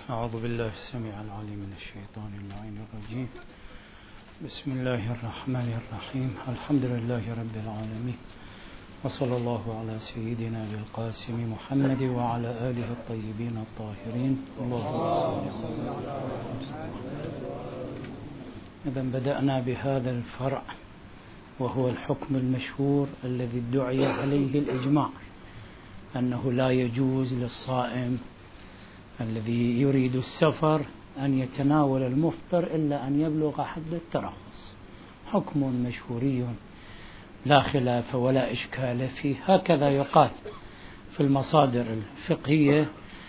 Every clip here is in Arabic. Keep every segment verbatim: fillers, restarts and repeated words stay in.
أعوذ بالله السميع العليم من الشيطان اللعين الرجيم. بسم الله الرحمن الرحيم. الحمد لله رب العالمين، وصلى الله على سيدنا القاسم محمد وعلى آله الطيبين الطاهرين. اللهم صل وسلم. إذن بدأنا بهذا الفرع وهو الحكم المشهور الذي ادعي عليه الإجماع أنه لا يجوز للصائم الذي يريد السفر أن يتناول المفطر إلا أن يبلغ حد الترخص. حكم مشهوري لا خلاف ولا إشكال فيه، هكذا يقال في المصادر الفقهية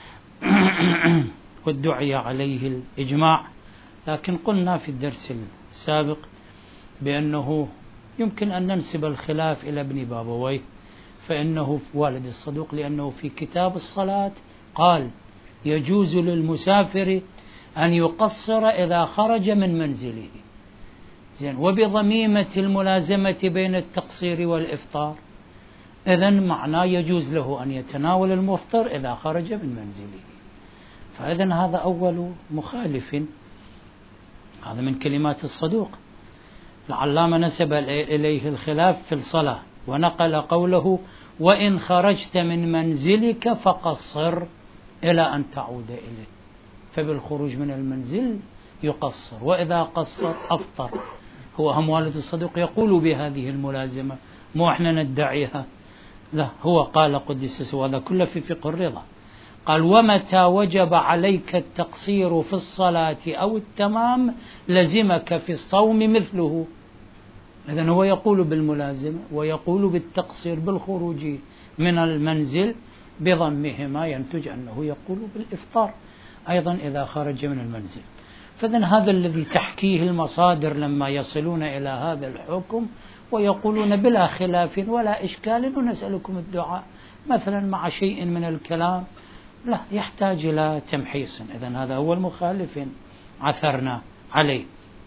وادعي عليه الإجماع. لكن قلنا في الدرس السابق بأنه يمكن أن ننسب الخلاف إلى ابن بابويه، فإنه والد الصدوق، لأنه في كتاب الصلاة قال يجوز للمسافر أن يقصر إذا خرج من منزله. زين، وبضميمة الملازمة بين التقصير والإفطار، إذن معناه يجوز له أن يتناول المفطر إذا خرج من منزله. فإذن هذا أول مخالف، هذا من كلمات الصدوق. العلامة نسب إليه الخلاف في الصلاة ونقل قوله وإن خرجت من منزلك فقصر إلى أن تعود إليه، فبالخروج من المنزل يقصر، وإذا قصر أفطر. هو هم والد الصدوق يقول بهذه الملازمة، مو احنا ندعيها، لا، هو قال قدس سوى، هذا كله في فقه الرضا. قال ومتى وجب عليك التقصير في الصلاة أو التمام لزمك في الصوم مثله. إذن هو يقول بالملازمة ويقول بالتقصير بالخروج من المنزل، بضمهما ينتج أنه يقول بالإفطار أيضا إذا خرج من المنزل. فإذن هذا الذي تحكيه المصادر لما يصلون إلى هذا الحكم ويقولون بلا خلاف ولا إشكال ونسألكم الدعاء مثلا مع شيء من الكلام، لا يحتاج إلى تمحيص. إذن هذا هو المخالف عثرنا عليه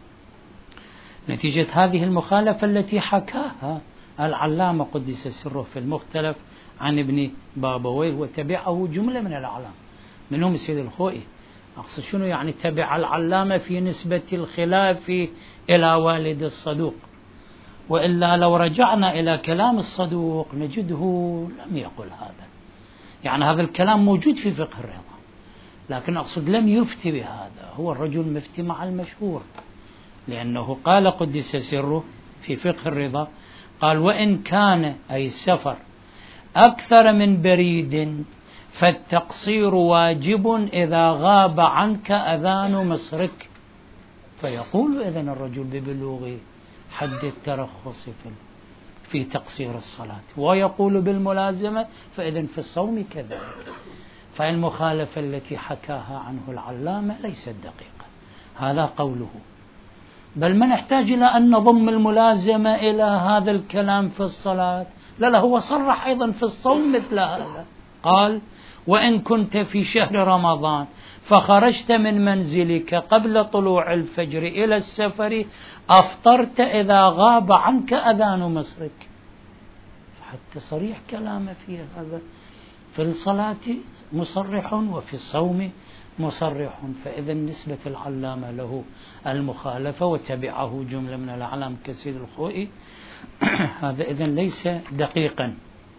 نتيجة هذه المخالفة التي حكاها العلامة قدس سره في المختلف عن ابن بابويه، وتبعه جملة من الأعلام منهم السيد الخوئي. أقصد شنو يعني تبع العلامة في نسبة الخلاف إلى والد الصدوق، وإلا لو رجعنا إلى كلام الصدوق نجده لم يقل هذا. يعني هذا الكلام موجود في فقه الرضا، لكن أقصد لم يفتي بهذا. هو الرجل مفتي مع المشهور، لأنه قال قدس سره في فقه الرضا، قال وإن كان أي السفر أكثر من بريد فالتقصير واجب إذا غاب عنك أذان مصرك. فيقول إذن الرجل ببلوغ حد الترخص في تقصير الصلاة، ويقول بالملازمة، فإذن في الصوم كذلك. فالمخالفة التي حكاها عنه العلامة ليست دقيقة، هذا قوله. بل ما نحتاج إلى أن نضم الملازمة إلى هذا الكلام في الصلاة، لا لا، هو صرح أيضا في الصوم مثل هذا. قال وإن كنت في شهر رمضان فخرجت من منزلك قبل طلوع الفجر إلى السفر أفطرت إذا غاب عنك أذان مصرك. حتى صريح كلامه في هذا، في الصلاة مصرح وفي الصوم مصرح. فإذا نسبة العلامة له المخالفة وتبعه جملة من الأعلام كسيد الخوئي هذا إذن ليس دقيقا.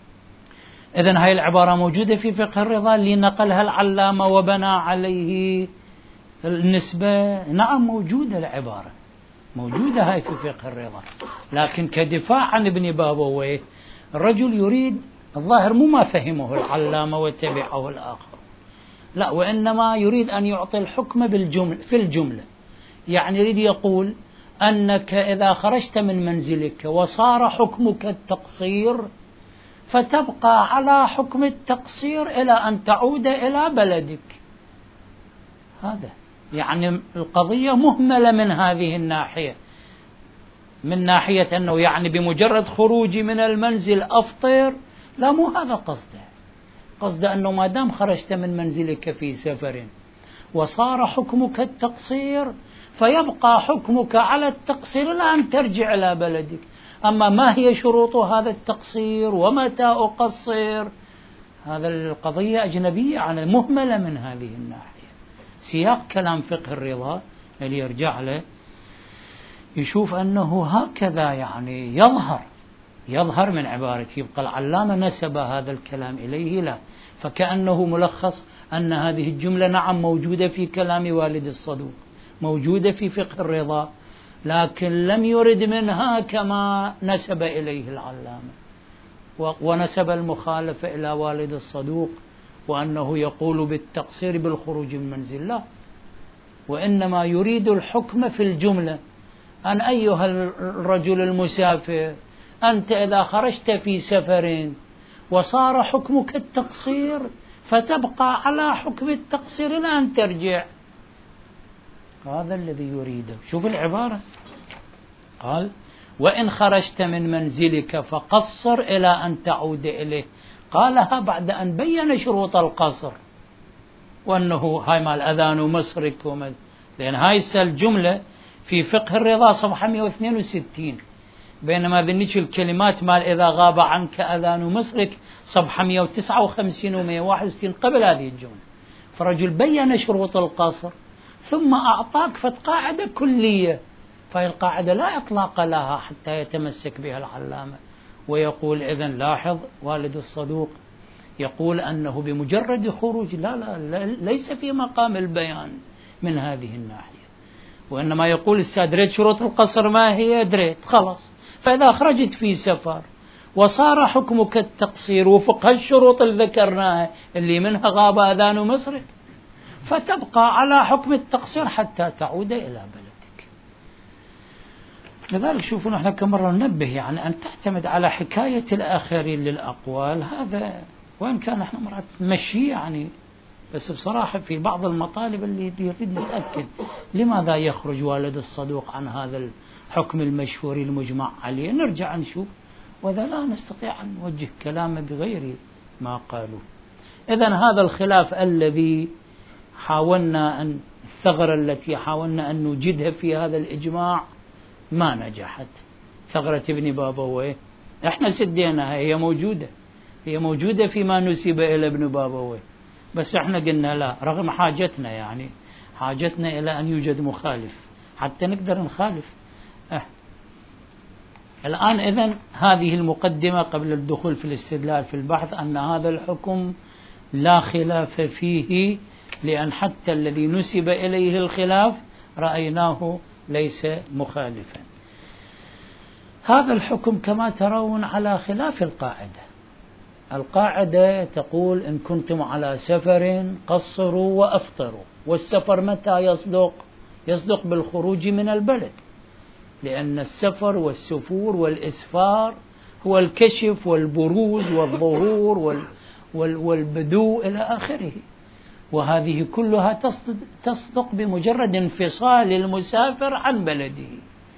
إذن هاي العبارة موجودة في فقه الرضا اللي نقلها العلامة وبنى عليه النسبة. نعم موجودة العبارة، موجودة هاي في فقه الرضا، لكن كدفاع عن ابن بابويه الرجل يريد الظاهر مو ما فهمه العلامة وتبعه الآخر، لا، وإنما يريد أن يعطي الحكم بالجملة في الجملة. يعني يريد يقول أنك إذا خرجت من منزلك وصار حكمك التقصير فتبقى على حكم التقصير إلى أن تعود إلى بلدك. هذا يعني القضية مهملة من هذه الناحية، من ناحية أنه يعني بمجرد خروجي من المنزل أفطر، لا، مو هذا قصده. قصده أنه ما دام خرجت من منزلك في سفر وصار حكمك التقصير فيبقى حكمك على التقصير إلى أن ترجع إلى بلدك. أما ما هي شروط هذا التقصير ومتى أقصر، هذا القضية أجنبية عن مهملة من هذه الناحية. سياق كلام فقه الرضا اللي يرجع له يشوف أنه هكذا يعني يظهر يظهر من عبارته. يبقى العلامة نسب هذا الكلام إليه لا، فكأنه ملخص أن هذه الجملة نعم موجودة في كلام والد الصدوق، موجودة في فقه الرضا، لكن لم يرد منها كما نسب إليه العلامة، ونسب المخالفة إلى والد الصدوق وأنه يقول بالتقصير بالخروج من منزل، لا، وإنما يريد الحكم في الجملة. أن أيها الرجل المسافر، أنت إذا خرجت في سفر وصار حكمك التقصير فتبقى على حكم التقصير إلى أن ترجع. هذا الذي يريده. شوف العبارة، قال وإن خرجت من منزلك فقصر إلى أن تعود إليه. قالها بعد أن بين شروط القصر، وأنه هاي مال أذان ومسرك ومد... لأن هاي الجملة في فقه الرضا صفحة مئة واثنين وستين، بينما ذنك الكلمات مال إذا غاب عنك أذان ومسرك صفحة مئة وتسعة وخمسين ومئة وواحد وستين قبل هذه الجملة. فرجل بين شروط القصر ثم أعطاك فتقاعدة كلية، فهي القاعدة لا إطلاق لها حتى يتمسك بها العلامة ويقول إذن لاحظ والد الصدوق يقول أنه بمجرد خروج لا لا ليس في مقام البيان من هذه الناحية، وإنما يقول دريت شروط القصر ما هي، دريت خلاص، فإذا خرجت في سفر وصار حكمك التقصير وفق هالشروط اللي ذكرناها اللي منها غاب أذان مصرك، فتبقى على حكم التقصير حتى تعود إلى بلدك. لذلك شوفوا نحن كم مرة ننبه يعني أن تعتمد على حكاية الآخرين للأقوال، هذا وإن كان نحن مرات مشي يعني، بس بصراحة في بعض المطالب اللي يريد نتأكد لماذا يخرج والد الصدوق عن هذا الحكم المشهور المجمع عليه، نرجع نشوف، وإذا لا نستطيع أن نوجه كلامه بغير ما قالوا. إذن هذا الخلاف الذي حاولنا أن الثغرة التي حاولنا أن نوجدها في هذا الإجماع ما نجحت. ثغرة ابن بابويه احنا سديناها، هي موجودة هي موجودة فيما نسب إلى ابن بابويه، بس احنا قلنا لا، رغم حاجتنا يعني حاجتنا إلى أن يوجد مخالف حتى نقدر نخالف. اه. الآن إذن هذه المقدمة قبل الدخول في الاستدلال في البحث أن هذا الحكم لا خلاف فيه، لأن حتى الذي نسب إليه الخلاف رأيناه ليس مخالفا. هذا الحكم كما ترون على خلاف القاعدة. القاعدة تقول إن كنتم على سفر قصروا وأفطروا، والسفر متى يصدق؟ يصدق بالخروج من البلد، لأن السفر والسفور والإسفار هو الكشف والبروز والظهور وال وال والبدو إلى آخره، وهذه كلها تصدق بمجرد انفصال المسافر عن بلده.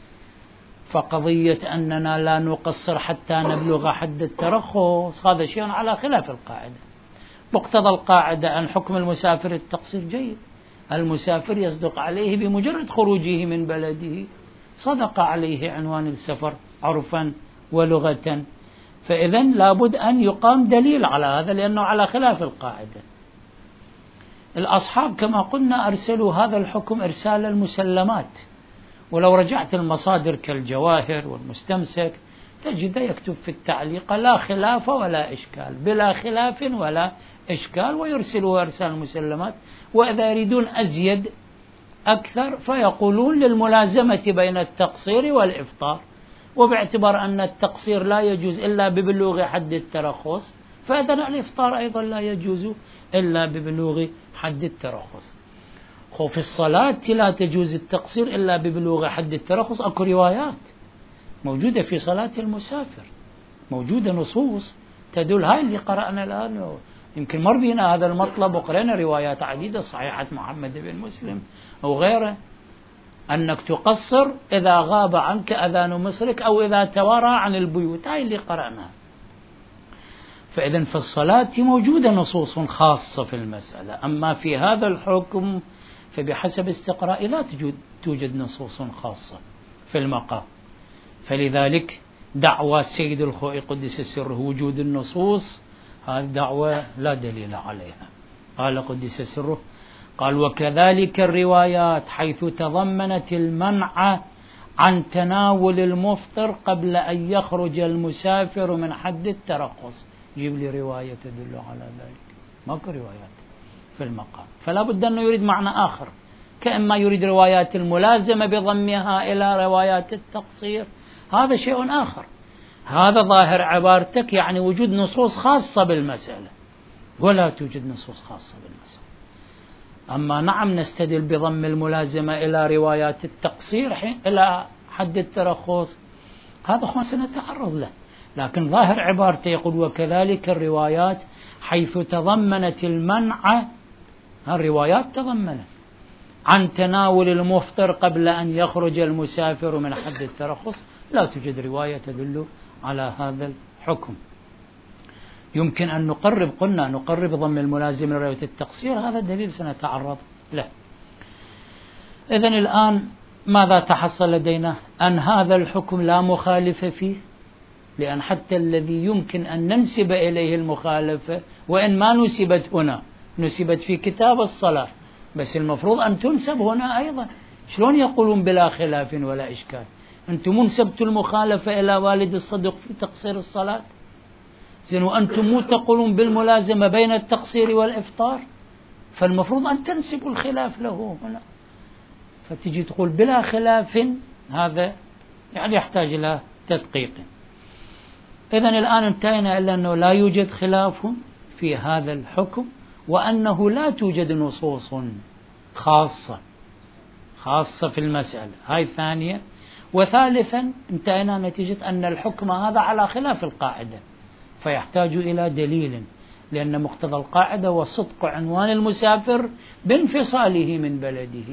فقضية أننا لا نقصر حتى نبلغ حد الترخص هذا شيء على خلاف القاعدة. مقتضى القاعدة أن حكم المسافر التقصير جيد، المسافر يصدق عليه بمجرد خروجه من بلده، صدق عليه عنوان السفر عرفا ولغة، فإذن لابد أن يقام دليل على هذا لأنه على خلاف القاعدة. الأصحاب كما قلنا أرسلوا هذا الحكم إرسال المسلمات، ولو رجعت المصادر كالجواهر والمستمسك تجد يكتب في التعليق لا خلاف ولا إشكال، بلا خلاف ولا إشكال، ويرسلوا إرسال المسلمات. وإذا يريدون أزيد أكثر فيقولون للملازمة بين التقصير والإفطار، وباعتبار أن التقصير لا يجوز إلا ببلوغ حد الترخص، فإذا الإفطار أيضا لا يجوز إلا ببلوغ حد الترخص. وفي الصلاة لا تجوز التقصير إلا ببلوغ حد الترخص، أكو روايات موجودة في صلاة المسافر، موجودة نصوص تدل، هاي اللي قرأنا الآن يمكن مر بنا هذا المطلب وقرأنا روايات عديدة صحيحة محمد بن مسلم أو غيره، أنك تقصر إذا غاب عنك أذان مصرك أو إذا توارى عن البيوت، هاي اللي قرأنا. فإذن في الصلاة موجودة نصوص خاصة في المسألة، أما في هذا الحكم فبحسب استقراء لا توجد نصوص خاصة في المقام. فلذلك دعوى السيد الخوئي قدس سره وجود النصوص، هذه دعوة لا دليل عليها. قال قدس سره قال وكذلك الروايات حيث تضمنت المنع عن تناول المفطر قبل أن يخرج المسافر من حد الترخص. جيب لي رواية تدل على ذلك، ماكو روايات في المقام، فلا بد أنه يريد معنى آخر، كأما يريد روايات الملازمة بضمها إلى روايات التقصير، هذا شيء آخر. هذا ظاهر عبارتك يعني وجود نصوص خاصة بالمسألة، ولا توجد نصوص خاصة بالمسألة. أما نعم نستدل بضم الملازمة إلى روايات التقصير إلى حد الترخص، هذا ما سنتعرض له، لكن ظاهر عبارته يقول وكذلك الروايات حيث تضمنت المنع، الروايات تضمنت عن تناول المفطر قبل أن يخرج المسافر من حد الترخص، لا توجد رواية تدل على هذا الحكم. يمكن أن نقرب، قلنا نقرب ضم الملازم لرواية التقصير، هذا الدليل سنتعرض له. إذن الآن ماذا تحصل لدينا؟ أن هذا الحكم لا مخالف فيه، لأن حتى الذي يمكن أن ننسب إليه المخالفة وإن ما نسبت هنا، نسبت في كتاب الصلاة، بس المفروض أن تنسب هنا أيضا. شلون يقولون بلا خلاف ولا إشكال؟ أنتم نسبتوا المخالفة إلى والد الصدق في تقصير الصلاة، زين وأنتم مو تقولون بالملازمة بين التقصير والإفطار، فالمفروض أن تنسبوا الخلاف له هنا، فتجي تقول بلا خلاف، هذا يعني يحتاج إلى تدقيق. إذن الآن انتهينا إلى أنه لا يوجد خلاف في هذا الحكم، وأنه لا توجد نصوص خاصة خاصة في المسألة، هاي ثانية. وثالثا انتهينا نتيجة أن الحكم هذا على خلاف القاعدة، فيحتاج إلى دليل، لأن مقتضى القاعدة وصدق عنوان المسافر بانفصاله من بلده.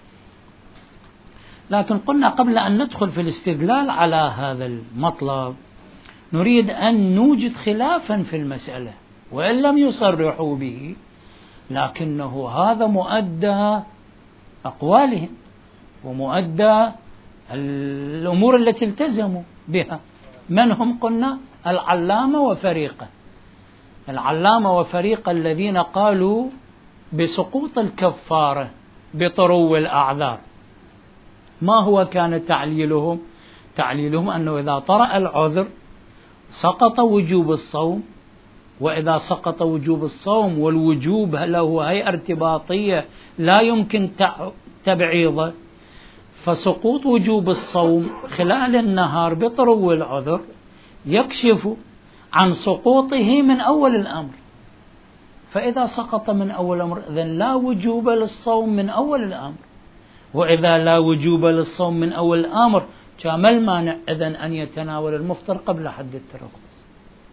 لكن قلنا قبل أن ندخل في الاستدلال على هذا المطلب نريد أن نوجد خلافا في المسألة، وإن لم يصرحوا به، لكنه هذا مؤدى أقوالهم ومؤدى الأمور التي التزموا بها. من هم؟ قلنا العلامة وفريقه، العلامة وفريقه الذين قالوا بسقوط الكفارة بطرو الأعذار. ما هو كان تعليلهم؟ تعليلهم أنه إذا طرأ العذر سقط وجوب الصوم، وإذا سقط وجوب الصوم والوجوب له هيئة ارتباطية لا يمكن تبعيضه، فسقوط وجوب الصوم خلال النهار بطرو العذر يكشف عن سقوطه من أول الأمر. فإذا سقط من أول الأمر إذن لا وجوب للصوم من أول الأمر، وإذا لا وجوب للصوم من أول الأمر كما المانع إذن أن يتناول المفطر قبل حد الترخص.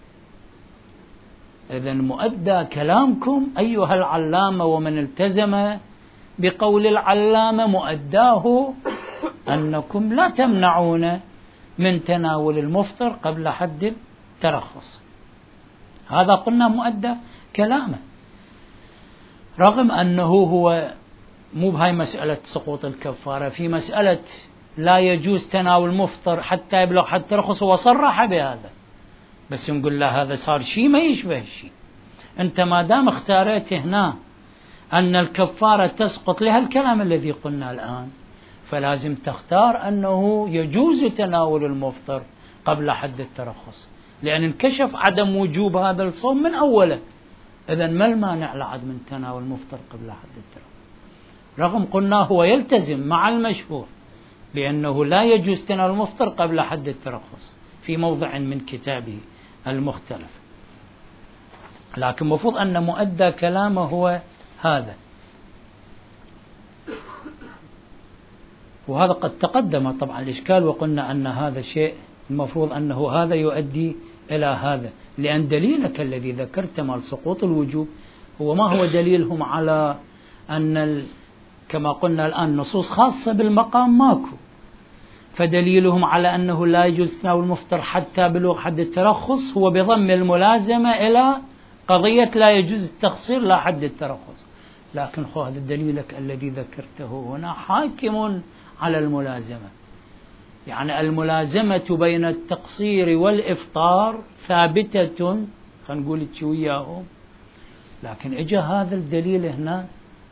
إذن مؤدى كلامكم أيها العلامة ومن التزم بقول العلامة، مؤداه أنكم لا تمنعون من تناول المفطر قبل حد الترخص. هذا قلنا مؤدى كلامه، رغم أنه هو مو بهاي مسألة سقوط الكفارة، في مسألة لا يجوز تناول المفطر حتى يبلغ حد الترخص، هو صرح بهذا، بس نقول له هذا صار شيء ما يشبه شيء. أنت ما دام اختاريت هنا أن الكفارة تسقط لها الكلام الذي قلنا الآن، فلازم تختار أنه يجوز تناول المفطر قبل حد الترخص، لأن انكشف عدم وجوب هذا الصوم من أوله. إذن ما المانع لعد من تناول المفطر قبل حد الترخص؟ رغم قلنا هو يلتزم مع المشهور بأنه لا يجوز تناول المفطر قبل حد الترخص في موضع من كتابه المختلف، لكن المفروض أن مؤدى كلامه هو هذا. وهذا قد تقدم طبعا الإشكال، وقلنا أن هذا الشيء المفروض أنه هذا يؤدي إلى هذا، لأن دليلك الذي ذكرت مال سقوط الوجوب هو ما هو دليلهم على أن كما قلنا الآن نصوص خاصة بالمقام ماكو، فدليلهم على أنه لا يجوز تناول المفطر حتى بلوغ حد الترخص هو بضم الملازمة إلى قضية لا يجوز التقصير لا حد الترخص. لكن خو هذا دليلك الذي ذكرته هنا حاكم على الملازمة، يعني الملازمة بين التقصير والإفطار ثابتة، خلينا نقول وياهم، لكن اجى هذا الدليل هنا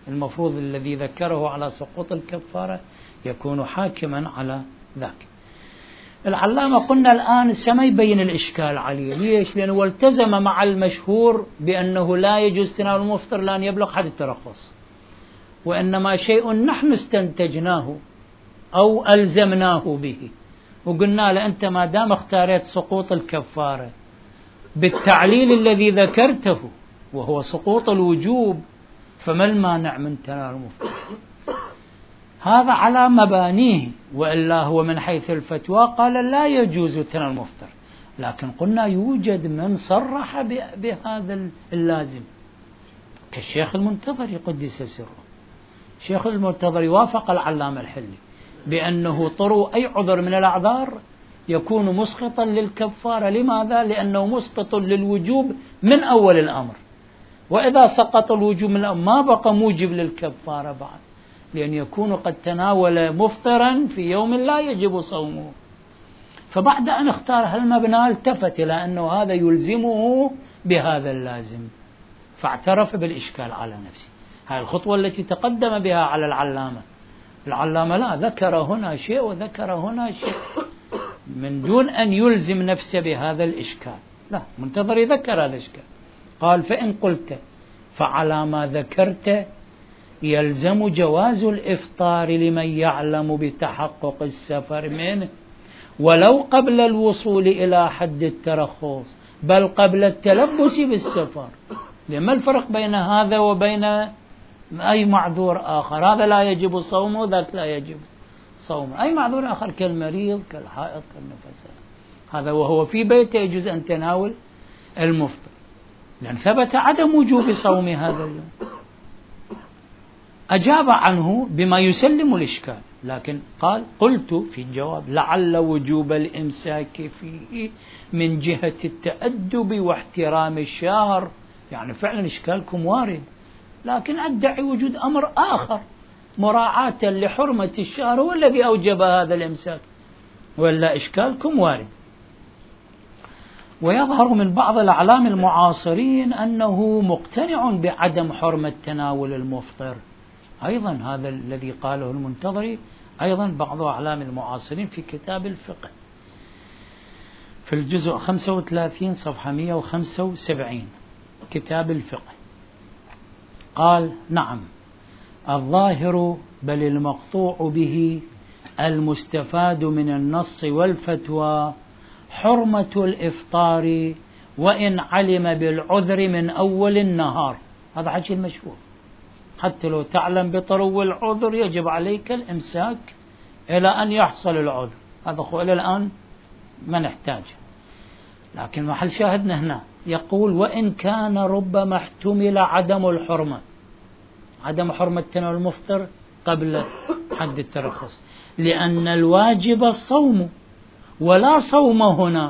المفروض الذي ذكره على سقوط الكفارة يكون حاكما على ذاك. العلامة قلنا الآن سما يبين الإشكال عليه. ليش؟ لأنه التزم مع المشهور بأنه لا يجوز تناول المفطر لأن يبلغ حد الترخص، وإنما شيء نحن استنتجناه أو ألزمناه به، وقلنا له أنت ما دام اختارت سقوط الكفارة بالتعليل الذي ذكرته وهو سقوط الوجوب، فما المانع من تناول المفطر؟ هذا على مبانيه، وإلا هو من حيث الفتوى قال لا يجوز تناول المفطر، لكن قلنا يوجد من صرح بهذا اللازم كالشيخ المنتظري قدس سره. الشيخ المنتظري وافق العلامة الحلي بأنه طرو أي عذر من الأعذار يكون مسقطا للكفارة. لماذا؟ لأنه مسقط للوجوب من أول الأمر، وإذا سقط الوجوب من الأمر ما بقى موجب للكفارة بعد، لأن يكون قد تناول مفطرا في يوم لا يجب صومه. فبعد أن اختار هالمبنى التفت إلى أنه هذا يلزمه بهذا اللازم، فاعترف بالإشكال على نفسه. هذه الخطوة التي تقدم بها على العلامة. العلامة لا، ذكر هنا شيء وذكر هنا شيء من دون أن يلزم نفسه بهذا الإشكال. لا، منتظر يذكر هذا الإشكال. قال فإن قلت فعلى ما ذكرت يلزم جواز الإفطار لمن يعلم بتحقق السفر منه ولو قبل الوصول إلى حد الترخص، بل قبل التلبس بالسفر. لما الفرق بين هذا وبين أي معذور آخر؟ هذا لا يجب صومه وذاك لا يجب صومه. أي معذور آخر كالمريض كالحائط كالنفساء، هذا وهو في بيته يجوز أن تناول المفطر، لأن ثبت عدم وجوب صوم هذا اليوم. أجاب عنه بما يسلم الإشكال، لكن قال قلت في الجواب لعل وجوب الإمساك فيه من جهة التأدب واحترام الشهر. يعني فعلا إشكالكم وارد، لكن أدعي وجود أمر آخر مراعاة لحرمة الشهر هو الذي أوجب هذا الإمساك، ولا إشكالكم وارد. ويظهر من بعض الأعلام المعاصرين أنه مقتنع بعدم حرمة تناول المفطر أيضا. هذا الذي قاله المنتظري أيضا بعض أعلام المعاصرين في كتاب الفقه في الجزء خمسة وثلاثين صفحة مئة وخمسة وسبعين كتاب الفقه، قال نعم الظاهر بل المقطوع به المستفاد من النص والفتوى حرمة الإفطار وإن علم بالعذر من أول النهار. هذا حكي المشهور، حتى لو تعلم بطرو العذر يجب عليك الإمساك إلى أن يحصل العذر. هذا خو إلى الآن ما نحتاج، لكن محل شاهدنا هنا يقول وإن كان ربما احتمل عدم الحرمة، عدم حرمة تناول المفطر قبل حد الترخص، لأن الواجب الصوم ولا صوم هنا،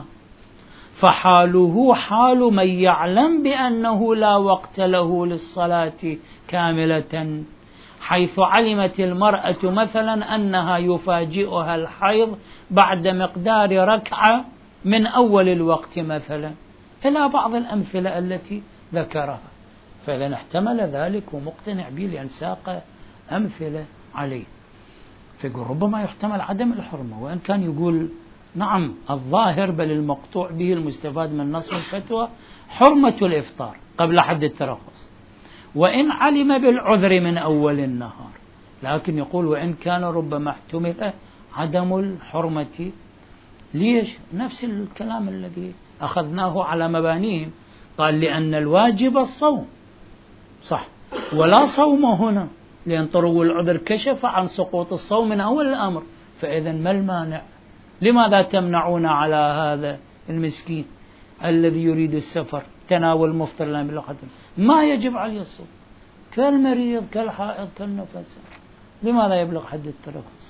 فحاله حال من يعلم بأنه لا وقت له للصلاة كاملة، حيث علمت المرأة مثلا أنها يفاجئها الحيض بعد مقدار ركعة من أول الوقت مثلا، إلى بعض الأمثلة التي ذكرها. فإذا احتمل ذلك ومقتنع به لأن ساق أمثلة عليه، فيقول ربما يحتمل عدم الحرمة، وإن كان يقول نعم الظاهر بل المقطوع به المستفاد من نص الفتوى حرمة الإفطار قبل حد الترخص وإن علم بالعذر من أول النهار. لكن يقول وإن كان ربما احتمل عدم الحرمة. ليش؟ نفس الكلام الذي أخذناه على مبانيهم. قال لأن الواجب الصوم صح، ولا صوم هنا، لأن طرو العذر كشف عن سقوط الصوم من أول الأمر. فإذا ما المانع؟ لماذا تمنعون على هذا المسكين الذي يريد السفر تناول مفطر لا يبلغ حد ما يجب عليه الصوم، كالمريض كالحائض كالنفس، لماذا يبلغ حد الترخص؟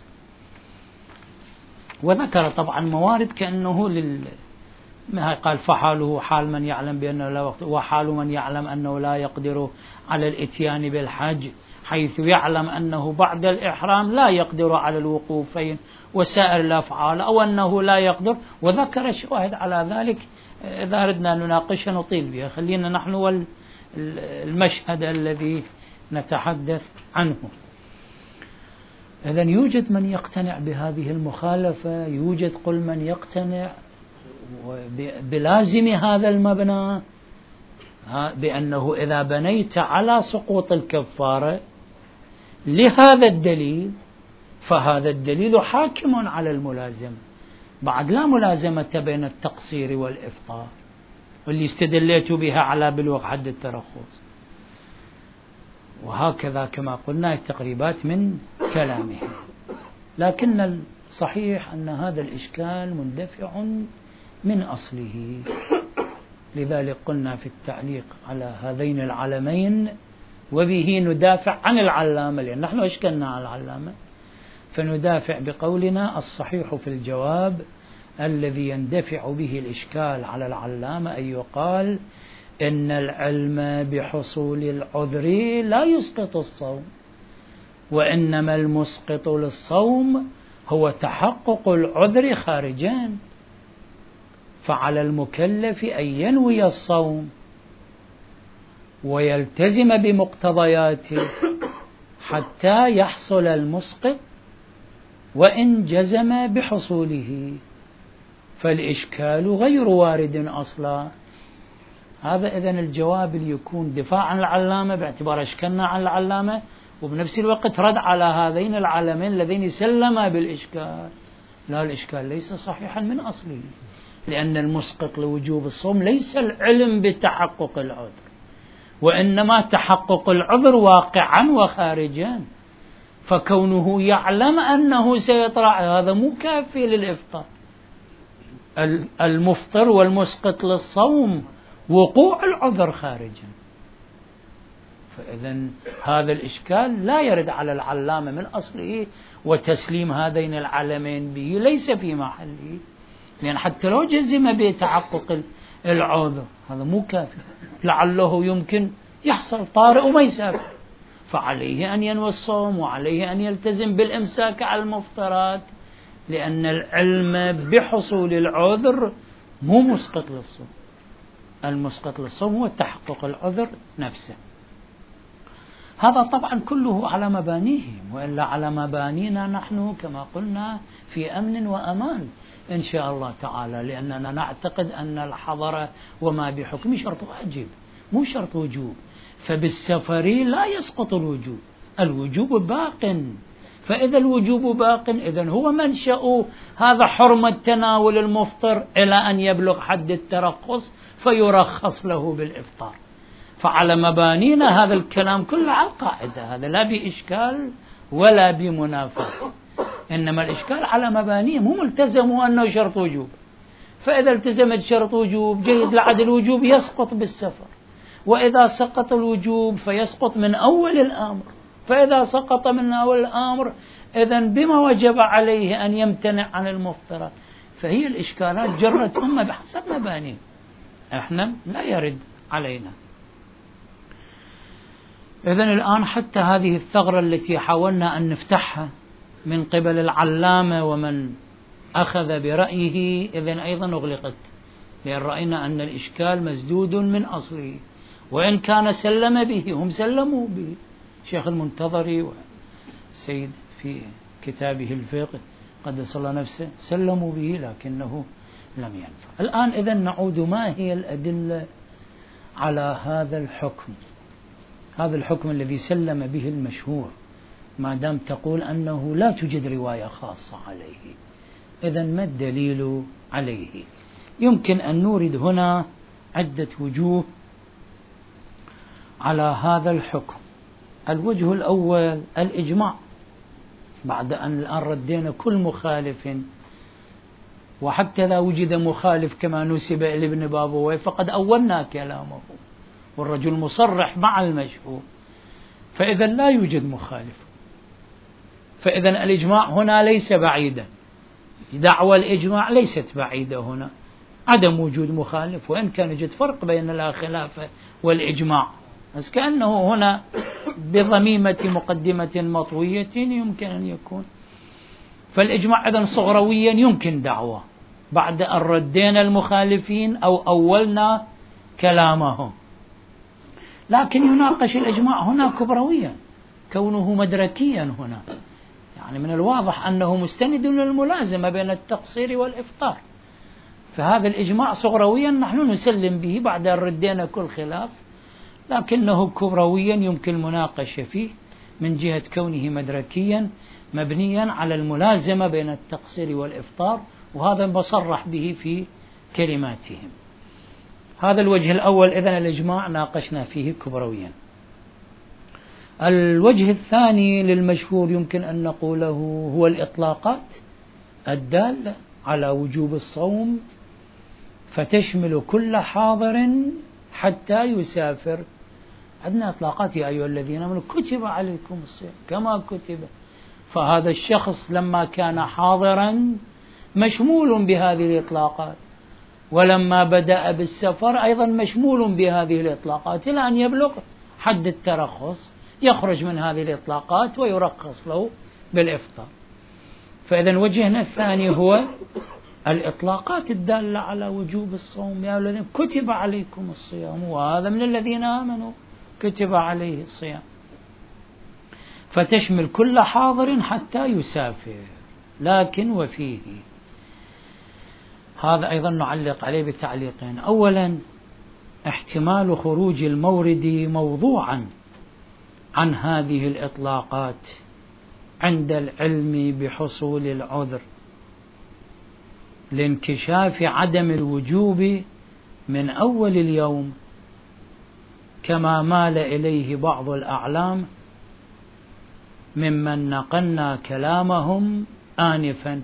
وذكر طبعا موارد كأنه لل قال فحاله حال من يعلم بأنه لا وقت، وحال من يعلم أنه لا يقدر على الإتيان بالحج، حيث يعلم أنه بعد الإحرام لا يقدر على الوقوفين وسائر الأفعال، أو أنه لا يقدر. وذكر الشواهد على ذلك، إذا أردنا أن نناقشها نطيل بها، خلينا نحن والمشهد الذي نتحدث عنه. إذن يوجد من يقتنع بهذه المخالفة، يوجد قل من يقتنع بلازم هذا المبنى بأنه إذا بنيت على سقوط الكفارة لهذا الدليل فهذا الدليل حاكم على الملازمة، بعد لا ملازمة بين التقصير والإفطار واللي استدليت بها على بلوغ حد الترخص. وهكذا كما قلنا التقريبات من كلامه. لكن الصحيح أن هذا الإشكال مندفع من أصله، لذلك قلنا في التعليق على هذين العلمين وبه ندافع عن العلامة، لأن نحن أشكلنا على العلامة، فندافع بقولنا الصحيح في الجواب الذي يندفع به الإشكال على العلامة أن يقال إن العلم بحصول العذر لا يسقط الصوم، وإنما المسقط للصوم هو تحقق العذر خارجا، فعلى المكلف أن ينوي الصوم ويلتزم بمقتضياته حتى يحصل المسقط وإن جزم بحصوله، فالإشكال غير وارد أصلا. هذا إذن الجواب اللي يكون دفاع عن العلامة باعتبار أشكلنا عن العلامة، وبنفس الوقت رد على هذين العالمين الذين سلما بالإشكال. لا، الإشكال ليس صحيحا من أصله، لأن المسقط لوجوب الصوم ليس العلم بتحقق العذر، وإنما تحقق العذر واقعا وخارجا، فكونه يعلم أنه سيطرأ هذا مو كافي للإفطار. المفطر والمسقط للصوم وقوع العذر خارجا، فإذن هذا الإشكال لا يرد على العلامة من أصله، وتسليم هذين العلمين به ليس في محله، لأن حتى لو جزم بتحقق العذر هذا مو كافي، لعله يمكن يحصل طارئ وما يسافر، فعليه أن ينوي الصوم وعليه أن يلتزم بالإمساك على المفطرات، لأن العلم بحصول العذر مو مسقط للصوم. المسقط للصوم هو تحقق العذر نفسه. هذا طبعا كله على مبانيهم، وإلا على مبانينا نحن كما قلنا في أمن وأمان إن شاء الله تعالى، لأننا نعتقد أن الحضر وما بحكم شرط واجب مو شرط وجوب، فبالسفر لا يسقط الوجوب، الوجوب باق، فإذا الوجوب باق إذن هو منشأ هذا حرمة تناول المفطر إلى أن يبلغ حد الترخص فيرخص له بالإفطار. فعلى مبانينا هذا الكلام كله على القاعدة، هذا لا بإشكال ولا بمنافاة، إنما الإشكال على مبانيهم، هم التزموا أنه شرط وجوب، فإذا التزمت شرط وجوب جيد، لعد الوجوب يسقط بالسفر، وإذا سقط الوجوب فيسقط من أول الأمر، فإذا سقط من أول الأمر إذن بما وجب عليه أن يمتنع عن المفطرات. فهي الإشكالات جرت هم بحسب مبانيهم، إحنا لا يرد علينا. إذن الآن حتى هذه الثغرة التي حاولنا أن نفتحها من قبل العلامة ومن أخذ برأيه إذن أيضا أغلقت، لأن رأينا أن الإشكال مسدود من أصله، وإن كان سلم به، هم سلموا به، شيخ المنتظري والسيد في كتابه الفقه قدس الله نفسه سلموا به، لكنه لم ينفع. الآن إذن نعود، ما هي الأدلة على هذا الحكم، هذا الحكم الذي سلم به المشهور، ما دام تقول أنه لا توجد رواية خاصة عليه، إذن ما الدليل عليه؟ يمكن أن نورد هنا عدة وجوه على هذا الحكم. الوجه الأول الإجماع، بعد أن الآن ردينا كل مخالف، وحتى إذا وجد مخالف كما نسب لابن بابويه فقد أولنا كلامه، والرجل مصرح مع المشهور، فإذا لا يوجد مخالف، فإذا الإجماع هنا ليس بعيدا، دعوى الإجماع ليست بعيدة هنا، عدم وجود مخالف، وإن كان يوجد فرق بين لا خلاف والإجماع، بس كأنه هنا بضميمة مقدمة مطوية يمكن أن يكون. فالإجماع إذن صغرويا يمكن دعوة بعد أن ردينا المخالفين أو أولنا كلامهم، لكن يناقش الإجماع هنا كبرويا كونه مدركيا هنا، يعني من الواضح أنه مستند للملازمة بين التقصير والإفطار، فهذا الإجماع صغرويا نحن نسلم به بعد أن ردينا كل خلاف، لكنه كبرويا يمكن المناقشة فيه من جهة كونه مدركيا مبنيا على الملازمة بين التقصير والإفطار، وهذا مصرح به في كلماتهم. هذا الوجه الأول، إذن الإجماع ناقشنا فيه كبرويا. الوجه الثاني للمشهور يمكن أن نقوله هو الإطلاقات الدالة على وجوب الصوم، فتشمل كل حاضر حتى يسافر. عندنا إطلاقات يا أيها الذين آمنوا كتب عليكم الصيام كما كتب، فهذا الشخص لما كان حاضرا مشمول بهذه الإطلاقات، ولما بدأ بالسفر أيضا مشمول بهذه الإطلاقات إلى أن يبلغ حد الترخص يخرج من هذه الإطلاقات ويرخص له بالإفطار. فإذا وجهنا الثاني هو الإطلاقات الدالة على وجوب الصوم، يا الذين كتب عليكم الصيام، وهذا من الذين آمنوا كتب عليه الصيام، فتشمل كل حاضر حتى يسافر. لكن وفيه، هذا أيضا نعلق عليه بتعليقين. أولا، احتمال خروج المورد موضوعا عن هذه الإطلاقات عند العلم بحصول العذر لانكشاف عدم الوجوب من أول اليوم، كما مال إليه بعض الأعلام ممن نقلنا كلامهم آنفا.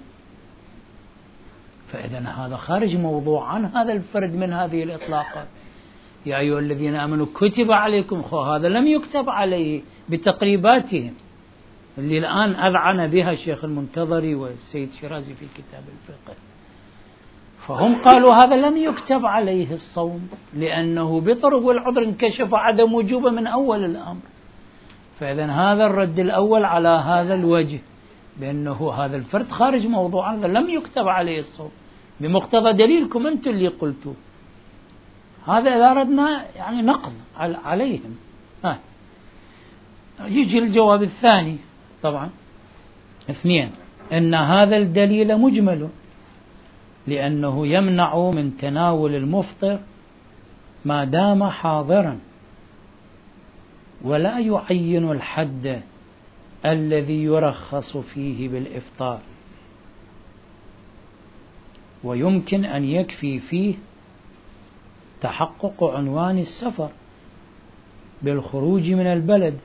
فإذا هذا خارج موضوع عن هذا الفرد من هذه الإطلاقات. يا أيها الذين آمنوا كتب عليكم، خو هذا لم يكتب عليه بتقريباتهم اللي الآن أذعن بها الشيخ المنتظري والسيد شيرازي في كتاب الفقه، فهم قالوا هذا لم يكتب عليه الصوم لأنه بطرق العذر انكشف عدم وجوبه من أول الأمر. فإذا هذا الرد الأول على هذا الوجه بأنه هذا الفرد خارج موضوع، هذا لم يكتب عليه الصوم بمقتضى دليلكم أنتم اللي قلتوا. هذا إذا أردنا يعني نقض عليهم. ها. يجي الجواب الثاني طبعا. اثنين، أن هذا الدليل مجمل لأنه يمنع من تناول المفطر ما دام حاضرا، ولا يعين الحد الذي يرخص فيه بالإفطار، ويمكن أن يكفي فيه تحقق عنوان السفر بالخروج من البلد،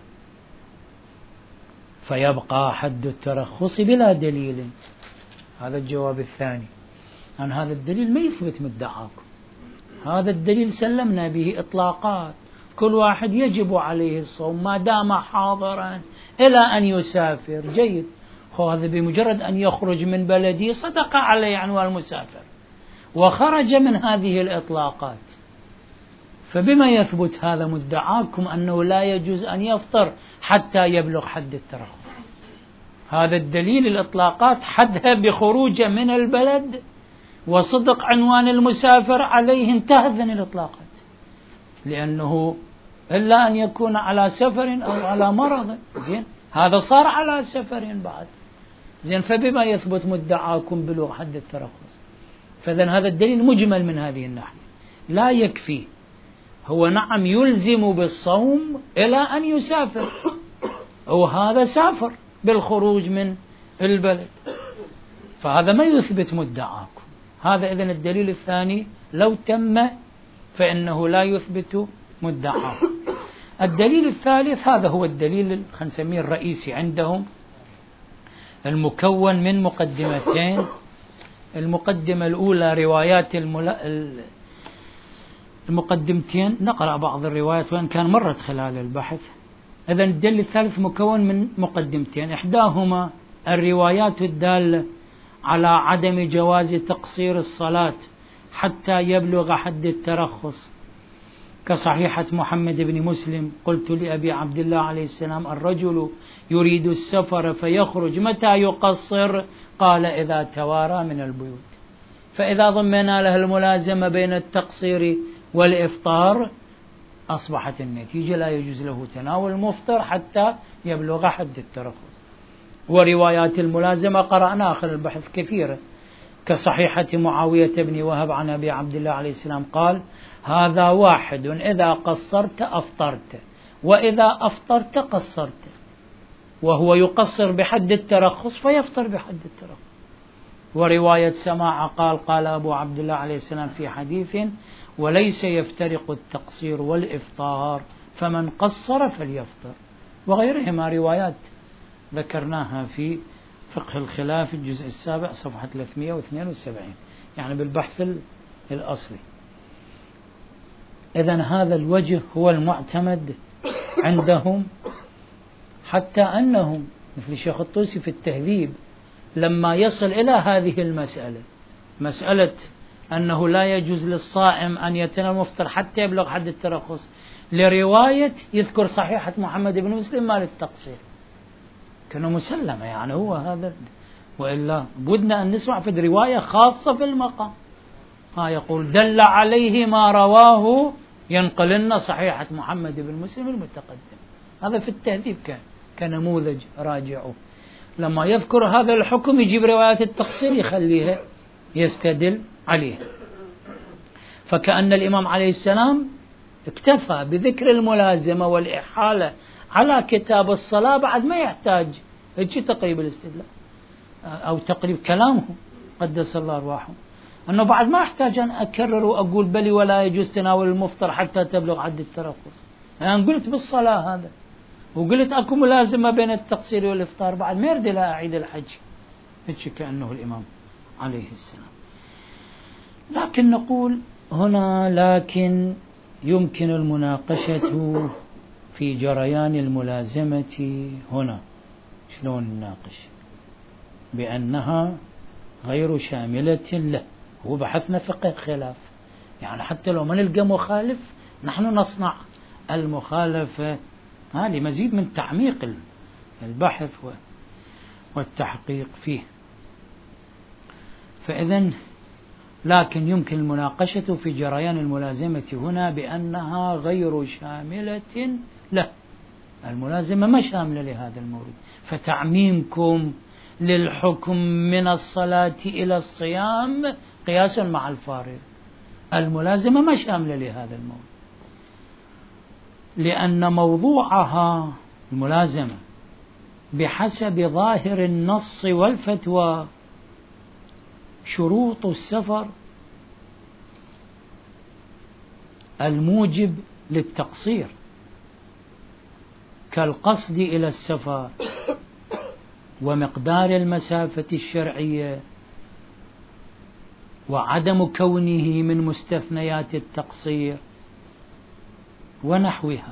فيبقى حد الترخص بلا دليل. هذا الجواب الثاني، أن هذا الدليل ما يثبت مدعاكم، هذا الدليل سلمنا به إطلاقات، كل واحد يجب عليه الصوم ما دام حاضرا إلى أن يسافر. جيد، هذا بمجرد أن يخرج من بلده صدق عليه عنوان المسافر وخرج من هذه الإطلاقات، فبما يثبت هذا مدعاكم أنه لا يجوز أن يفطر حتى يبلغ حد الترخص؟ هذا الدليل الإطلاقات حدها بخروج من البلد وصدق عنوان المسافر عليه انتهت ذن الإطلاقات، لأنه إلا أن يكون على سفر أو على مرض. زين، هذا صار على سفر بعد. زين، فبما يثبت مدعاكم بلوغ حد الترخص؟ فإذن هذا الدليل مجمل من هذه الناحية، لا يكفي. هو نعم يلزم بالصوم إلى أن يسافر، وهذا سافر بالخروج من البلد، فهذا ما يثبت مدعاكم. هذا إذن الدليل الثاني لو تم فإنه لا يثبت مدعاكم. الدليل الثالث، هذا هو الدليل خلينا نسميه الرئيسي عندهم، المكون من مقدمتين. المقدمة الأولى روايات الملا... المقدمتين، نقرأ بعض الروايات وإن كان مرت خلال البحث. إذن الدليل الثالث مكون من مقدمتين، إحداهما الروايات الدالة على عدم جواز تقصير الصلاة حتى يبلغ حد الترخص، كصحيحة محمد بن مسلم: قلت لأبي عبد الله عليه السلام: الرجل يريد السفر فيخرج متى يقصر؟ قال: إذا توارى من البيوت. فإذا ضمنا له الملازمة بين التقصير والإفطار أصبحت النتيجة لا يجوز له تناول المفطر حتى يبلغ حد الترخص. وروايات الملازمة قرأنا آخر البحث كثيرة، كصحيحة معاوية بن وهب عن أبي عبد الله عليه السلام قال: هذا واحد إذا قصرت أفطرت، وإذا أفطرت قصرت، وهو يقصر بحد الترخص فيفطر بحد الترخص. ورواية سماعة قال: قال أبو عبد الله عليه السلام في حديث: وليس يفترق التقصير والإفطار، فمن قصر فليفطر. وغيرهما روايات ذكرناها في فقه الخلاف الجزء السابع صفحة ثلاثمائة واثنين وسبعين، يعني بالبحث الأصلي. إذن هذا الوجه هو المعتمد عندهم، حتى أنهم مثل الشيخ الطوسي في التهذيب لما يصل إلى هذه المسألة، مسألة أنه لا يجوز للصائم أن يتناول المفطر حتى يبلغ حد الترخص، لرواية يذكر صحيحة محمد بن مسلم مال التقصير، كانوا مسلمة يعني هو هذا، وإلا بدنا أن نسمع في رواية خاصة في المقام. ها يقول: دل عليه ما رواه، ينقل لنا صحيحة محمد بن مسلم المتقدم. هذا في التهذيب كان كنموذج راجعه، لما يذكر هذا الحكم يجيب روايات التقصير يخليها يستدل عليها. فكأن الإمام عليه السلام اكتفى بذكر الملازمة والإحالة على كتاب الصلاة، بعد ما يحتاج هيك تقريب الاستدلال أو تقريب كلامه قدس الله أرواحه، أنه بعد ما أحتاج أن أكرر وأقول بلي ولا يجوز تناول المفطر حتى تبلغ حد الترخص. أنا يعني قلت بالصلاة هذا، وقلت أكو ملازمة بين التقصير والإفطار، بعد ما يرد لا أعيد الحج. هيك كأنه الإمام عليه السلام. لكن نقول هنا: لكن يمكن المناقشة في جريان الملازمة هنا. شلون نناقش؟ بأنها غير شاملة له. هو بحثنا فقه خلاف، يعني حتى لو ما نلقى مخالف نحن نصنع المخالفة ها لمزيد من تعميق البحث والتحقيق فيه. فإذن لكن يمكن المناقشة في جريان الملازمة هنا بأنها غير شاملة له. الملازمة ما شاملة لهذا المورد، فتعميمكم للحكم من الصلاة إلى الصيام قياس مع الفارغ. الملازمة ما شاملة لهذا المورد، لأن موضوعها الملازمة بحسب ظاهر النص والفتوى شروط السفر الموجب للتقصير، كالقصد إلى السفر ومقدار المسافة الشرعية وعدم كونه من مستثنيات التقصير ونحوها.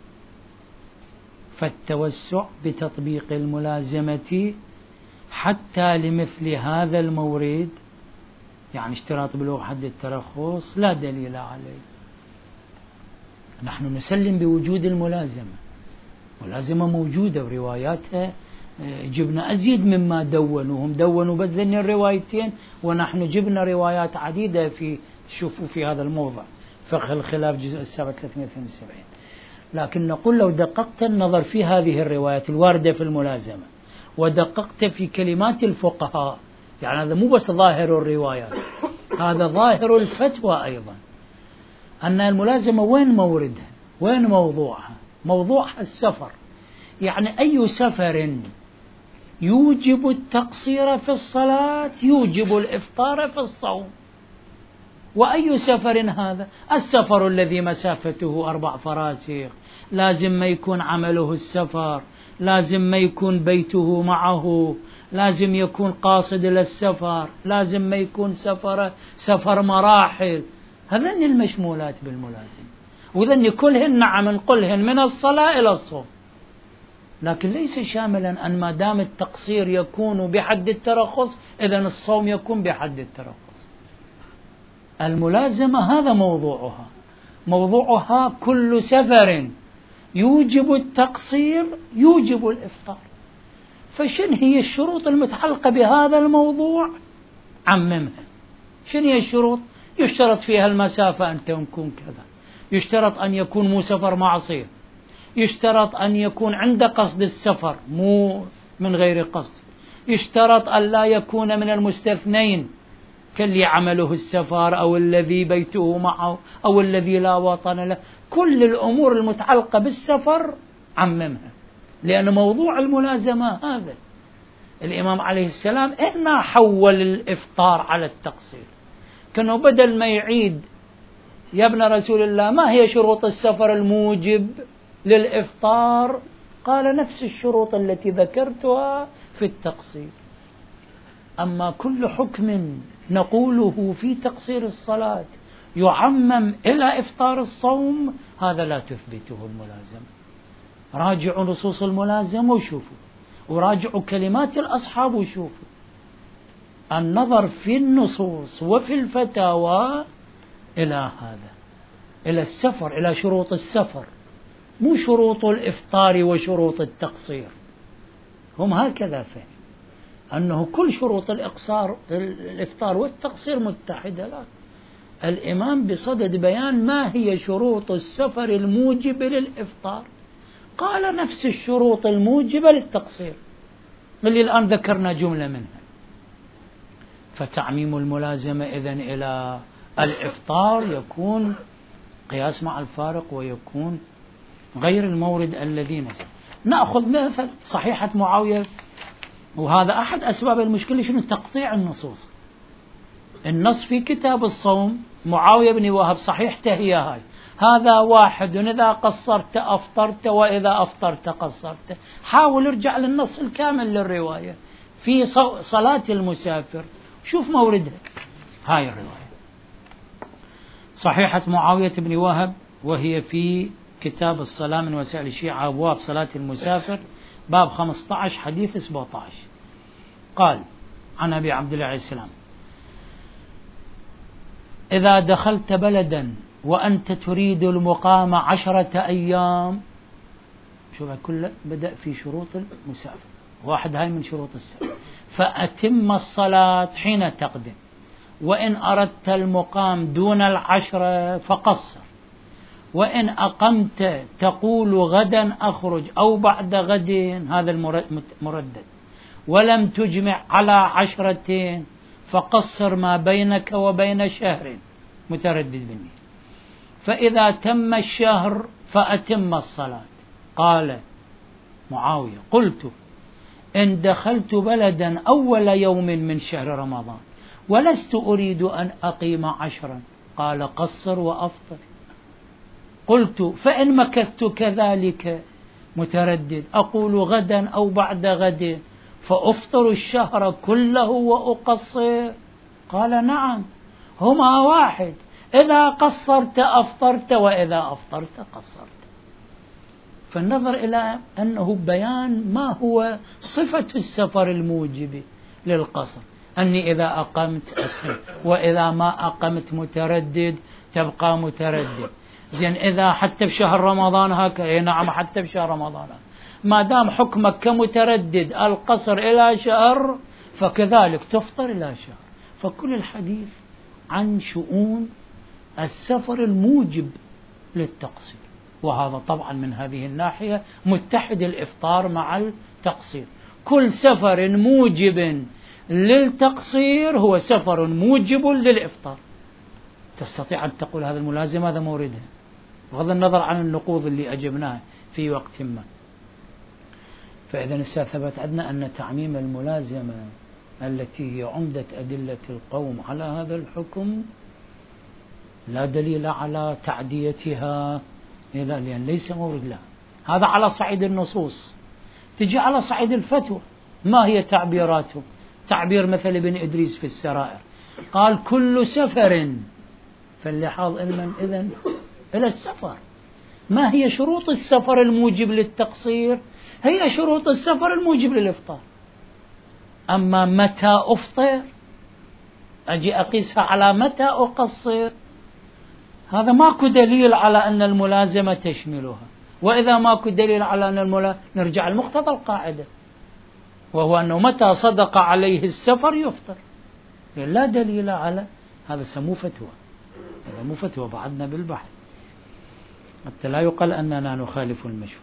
فالتوسع بتطبيق الملازمة حتى لمثل هذا المورد، يعني اشتراط بلوغ حد الترخص، لا دليل عليه. نحن نسلم بوجود الملازمة، ملازمة موجودة ورواياتها جبنا أزيد مما دونوا، هم دونوا بس ذنين الروايتين، ونحن جبنا روايات عديدة في شوفوا في هذا الموضع فقه الخلاف جزء السابع ثلاثمائة واثنين وسبعين. لكن نقول لو دققت النظر في هذه الروايات الواردة في الملازمة ودققت في كلمات الفقهاء، يعني هذا مو بس ظاهر الروايات، هذا ظاهر الفتوى أيضا، أن الملازمة وين موردها؟ وين موضوعها؟ موضوعها السفر، يعني أي سفر يوجب التقصير في الصلاة يوجب الإفطار في الصوم. وأي سفر هذا؟ السفر الذي مسافته أربع فراسخ، لازم ما يكون عمله السفر، لازم ما يكون بيته معه، لازم يكون قاصد للسفر، لازم ما يكون سفر سفر مراحل. هذين المشمولات بالملازم، وذن كلهن نعم نقولهن من الصلاة إلى الصوم، لكن ليس شاملا أن ما دام التقصير يكون بحد الترخص إذن الصوم يكون بحد الترخص. الملازمة هذا موضوعها، موضوعها كل سفر يوجب التقصير يوجب الإفطار. فشن هي الشروط المتعلقة بهذا الموضوع؟ عممها. شن هي الشروط؟ يشترط فيها المسافة أن تكون كذا، يشترط أن يكون مو سفر معصية، يشترط أن يكون عند قصد السفر مو من غير قصد، يشترط أن لا يكون من المستثنين كاللي عمله السفر أو الذي بيته معه أو الذي لا وطن له. كل الأمور المتعلقة بالسفر عممها، لأن موضوع الملازمة هذا. الإمام عليه السلام هنا حول الإفطار على التقصير، كأنه بدل ما يعيد يا ابن رسول الله ما هي شروط السفر الموجب للإفطار، قال نفس الشروط التي ذكرتها في التقصير. أما كل حكم نقوله في تقصير الصلاة يعمم إلى إفطار الصوم، هذا لا تثبته الملازمة. راجعوا نصوص الملازمة وشوفوا، وراجعوا كلمات الأصحاب وشوفوا. النظر في النصوص وفي الفتاوى إلى هذا، إلى السفر، إلى شروط السفر، مو شروط الإفطار وشروط التقصير. هم هكذا فهم أنه كل شروط الإقصار الإفطار والتقصير متحدة. لا، الإمام بصدد بيان ما هي شروط السفر الموجبة للإفطار، قال نفس الشروط الموجبة للتقصير اللي الآن ذكرنا جملة منها. فتعميم الملازمة إذن إلى الإفطار يكون قياس مع الفارق ويكون غير المورد الذي نزل. نأخذ مثل صحيحة معاوية، وهذا أحد أسباب المشكلة، شنو؟ تقطيع النصوص. النص في كتاب الصوم معاوية بن وهب صحيحته هي هاي، هذا واحد إذا قصرت أفطرت وإذا أفطرت قصرت. حاول ارجع للنص الكامل للرواية في صلاة المسافر، شوف موردها هاي الرواية صحيحة معاوية بن وهب، وهي في كتاب الصلاة من وسائل الشيعة أبواب صلاة المسافر، باب خمسة عشر حديث سبعة عشر. قال عن أبي عبد الله عليه السلام: إذا دخلت بلدا وأنت تريد المقام عشرة أيام، شو كله بدأ في شروط المسافر، واحد هاي من شروط السفر، فأتم الصلاة حين تقدم، وإن أردت المقام دون العشرة فقصر، وإن أقمت تقول غدا أخرج أو بعد غد، هذا المردد، ولم تجمع على عشرتين فقصر ما بينك وبين شهر، متردد بالنية، فإذا تم الشهر فأتم الصلاة. قال معاوية: قلت: إن دخلت بلدا أول يوم من شهر رمضان ولست أريد أن أقيم عشرا، قال: قصر وأفطر. قلت: فإن مكثت كذلك متردد أقول غدا أو بعد غد فأفطر الشهر كله وأقصر؟ قال: نعم، هما واحد، إذا قصرت أفطرت وإذا أفطرت قصرت. فالنظر إلى أنه بيان ما هو صفة السفر الموجب للقصر، أني إذا أقمت أتم، وإذا ما أقمت متردد تبقى متردد. زين، إذا حتى بشهر رمضان هكذا، نعم حتى بشهر رمضان، ما دام حكمك كمتردد القصر إلى شهر فكذلك تفطر إلى شهر. فكل الحديث عن شؤون السفر الموجب للتقصير، وهذا طبعا من هذه الناحية متحد الإفطار مع التقصير. كل سفر موجب للتقصير هو سفر موجب للإفطار. تستطيع أن تقول هذا الملازم هذا موردها، بغض النظر عن النقوض اللي أجبناها في وقت ما. فإذا ثبت عندنا أن تعميم الملازمة التي هي عمدة أدلة القوم على هذا الحكم لا دليل على تعديتها، لأن ليس مورد لها. هذا على صعيد النصوص. تجي على صعيد الفتوى، ما هي تعبيراته؟ تعبير مثل ابن إدريس في السرائر قال: كل سفر، فاللحاظ علما إذن إلى السفر. ما هي شروط السفر الموجب للتقصير؟ هي شروط السفر الموجب للإفطار. أما متى أفطر أجي أقيسها على متى أقصر، هذا ماكو دليل على أن الملازمة تشملها. وإذا ماكو دليل على أن الملازمة نرجع المقتضى القاعدة، وهو أنه متى صدق عليه السفر يفطر. لا دليل على هذا، سمو فتوى، هذا مو فتوى، بعدنا بالبحث. حتى لا يقال أننا نخالف المشهور.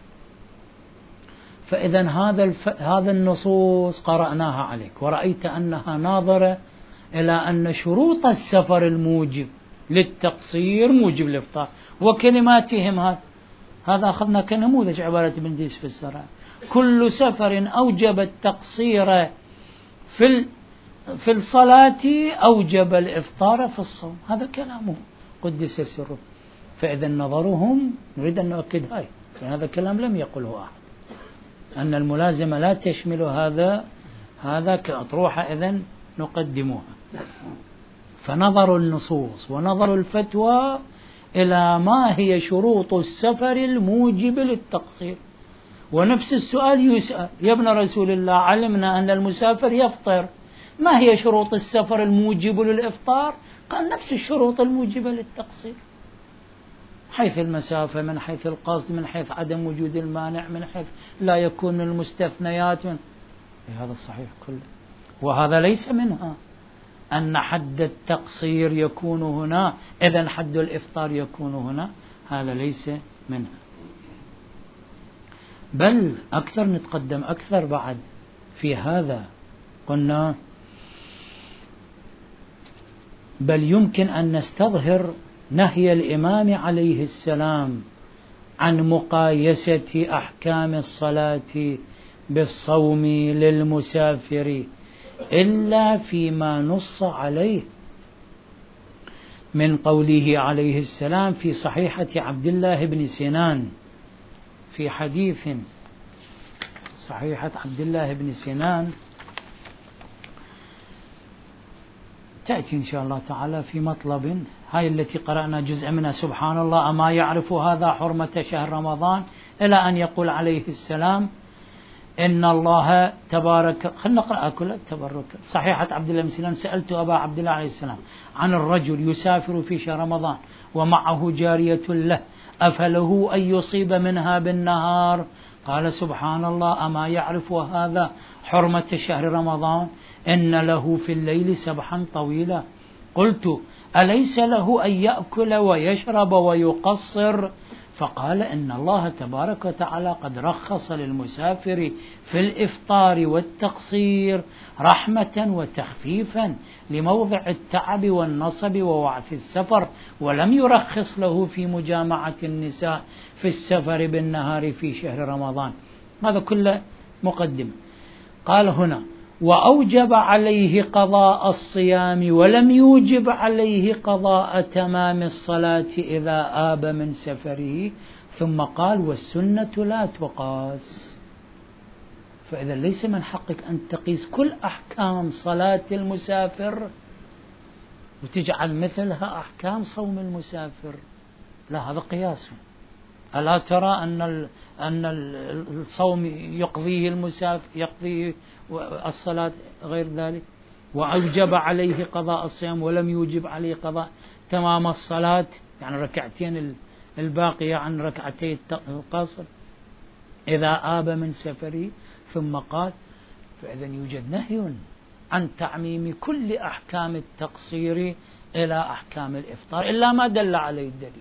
فإذا هذا الف... هذا النصوص قرأناها عليك ورأيت أنها ناظرة إلى أن شروط السفر الموجب للتقصير موجب الإفطار، وكلماتهم هذا هذا أخذنا كنموذج عبارة ابن ديس في السراء: كل سفر أوجب التقصير في ال... في الصلاة أوجب الإفطار في الصوم. هذا كلامه قدس سره. فإذا نظرهم نريد أن نؤكد هاي، لأن هذا الكلام لم يقله أحد، أن الملازمة لا تشمل هذا هذا كأطروحة، إذن نقدمها. فنظر النصوص ونظر الفتوى إلى ما هي شروط السفر الموجب للتقصير. ونفس السؤال يسأل: يا ابن رسول الله، علمنا أن المسافر يفطر، ما هي شروط السفر الموجب للإفطار؟ قال: نفس الشروط الموجبة للتقصير، حيث المسافة، من حيث القصد، من حيث عدم وجود المانع، من حيث لا يكون من المستثنيات من... هذا الصحيح كله. وهذا ليس منها أن حد التقصير يكون هنا، إذن حد الإفطار يكون هنا، هذا ليس منها. بل أكثر، نتقدم أكثر بعد في هذا. قلنا بل يمكن أن نستظهر نهي الإمام عليه السلام عن مقايسة أحكام الصلاة بالصوم للمسافر إلا فيما نص عليه من قوله عليه السلام في صحيحة عبد الله بن سنان، في حديث صحيحة عبد الله بن سنان تأتي إن شاء الله تعالى في مطلب، هاي التي قرأنا جزء منها: سبحان الله أما يعرف هذا حرمة شهر رمضان، إلى أن يقول عليه السلام: إن الله تبارك. خلنا نقرأ كل التبرك. صحيحة عبد الله بن سنان: سألت أبا عبد الله عليه السلام عن الرجل يسافر في شهر رمضان ومعه جارية له، أفله أن يصيب منها بالنهار؟ قال: سبحان الله أما يعرف هذا حرمة شهر رمضان، إن له في الليل سبحا طويلا. قلت: أليس له أن يأكل ويشرب ويقصر؟ فقال: إن الله تبارك وتعالى قد رخص للمسافر في الإفطار والتقصير رحمة وتخفيفا لموضع التعب والنصب ووعث السفر، ولم يرخص له في مجامعة النساء في السفر بالنهار في شهر رمضان. هذا كله مقدمة. قال هنا: وأوجب عليه قضاء الصيام ولم يوجب عليه قضاء تمام الصلاة إذا آب من سفره، ثم قال: والسنة لا تقاس. فإذا ليس من حقك أن تقيس كل أحكام صلاة المسافر وتجعل مثلها أحكام صوم المسافر، لا، هذا قياس. ألا ترى أن أن الصوم يقضيه المسافر، يقضيه الصلاة غير ذلك؟ وأوجب عليه قضاء الصيام ولم يوجب عليه قضاء تمام الصلاة، يعني ركعتين الباقية عن ركعتي القصر إذا آب من سفره. ثم قال: فإذا يوجد نهي عن تعميم كل أحكام التقصير إلى أحكام الإفطار إلا ما دل عليه الدليل.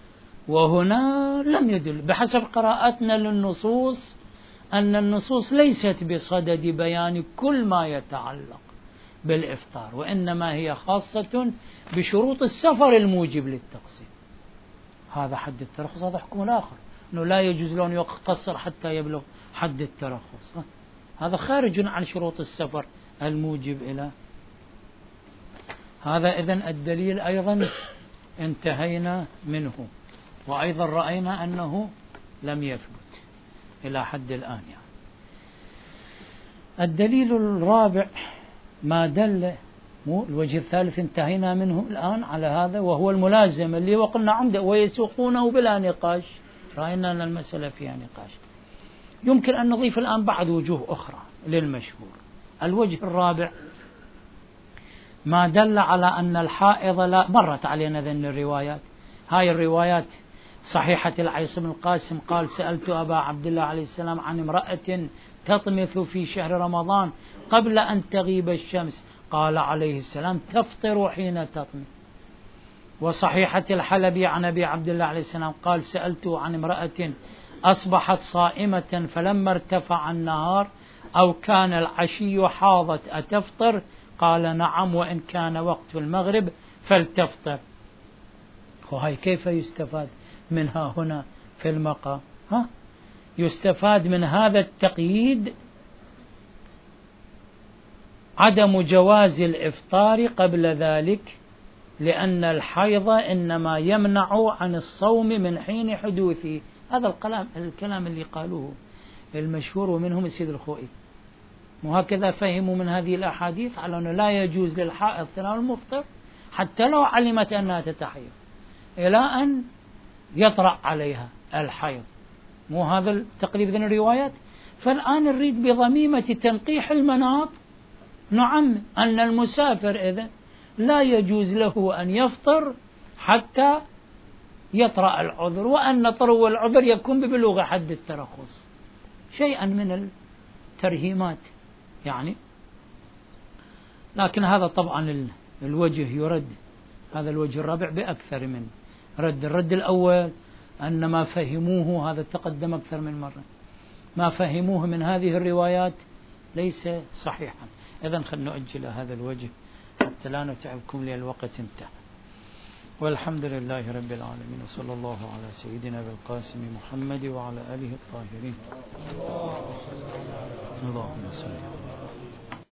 وهنا لم يدل بحسب قراءتنا للنصوص أن النصوص ليست بصدد بيان كل ما يتعلق بالإفطار، وإنما هي خاصة بشروط السفر الموجب للتقصير. هذا حد الترخص، هذا حكم آخر، أنه لا يجوز له أن يقتصر حتى يبلغ حد الترخص، هذا خارج عن شروط السفر الموجب إلى هذا. إذن الدليل أيضا انتهينا منه، وأيضا رأينا أنه لم يثبت إلى حد الآن. يعني الدليل الرابع ما دل، الوجه الثالث انتهينا منه الآن على هذا، وهو الملازم اللي وقلنا عنده ويسوقونه بلا نقاش. رأينا أن المسألة فيها نقاش. يمكن أن نضيف الآن بعض وجوه أخرى للمشهور. الوجه الرابع ما دل على أن الحائض لا، مرت علينا ذن الروايات، هاي الروايات صحيحة العيس بن القاسم قال: سألت أبا عبد الله عليه السلام عن امرأة تطمث في شهر رمضان قبل أن تغيب الشمس، قال عليه السلام: تفطر حين تطمث. وصحيحة الحلبي عن أبي عبد الله عليه السلام قال سألته عن امرأة أصبحت صائمة فلما ارتفع النهار أو كان العشي حاضت أتفطر؟ قال نعم وإن كان وقت المغرب فلتفطر. وهي كيف يستفاد منها هنا في المقام؟ ها؟ يستفاد من هذا التقييد عدم جواز الإفطار قبل ذلك، لأن الحيض إنما يمنع عن الصوم من حين حدوثه. هذا الكلام الكلام اللي قالوه المشهور ومنهم السيد الخوئي، وهكذا فهموا من هذه الأحاديث على أنه لا يجوز للحائض تناول المفطر حتى لو علمت أنها تتحيض إلى أن يطرأ عليها الحيض. مو هذا التقريب ذن الروايات؟ فالآن نريد بضميمة تنقيح المناط نعم أن المسافر إذن لا يجوز له أن يفطر حتى يطرأ العذر، وأن طرو العذر يكون ببلوغ حد الترخص، شيئا من الترهيمات يعني. لكن هذا طبعا الوجه يرد، هذا الوجه الرابع بأكثر من رد. الرد الأول أن ما فهموه، هذا تقدم أكثر من مرة، ما فهموه من هذه الروايات ليس صحيحا. إذن خلنا نؤجل هذا الوجه حتى لا نتعبكم لأن الوقت انتهى. والحمد لله رب العالمين، وصلى الله على سيدنا بالقاسم محمد وعلى آله الطاهرين. اللهم صل على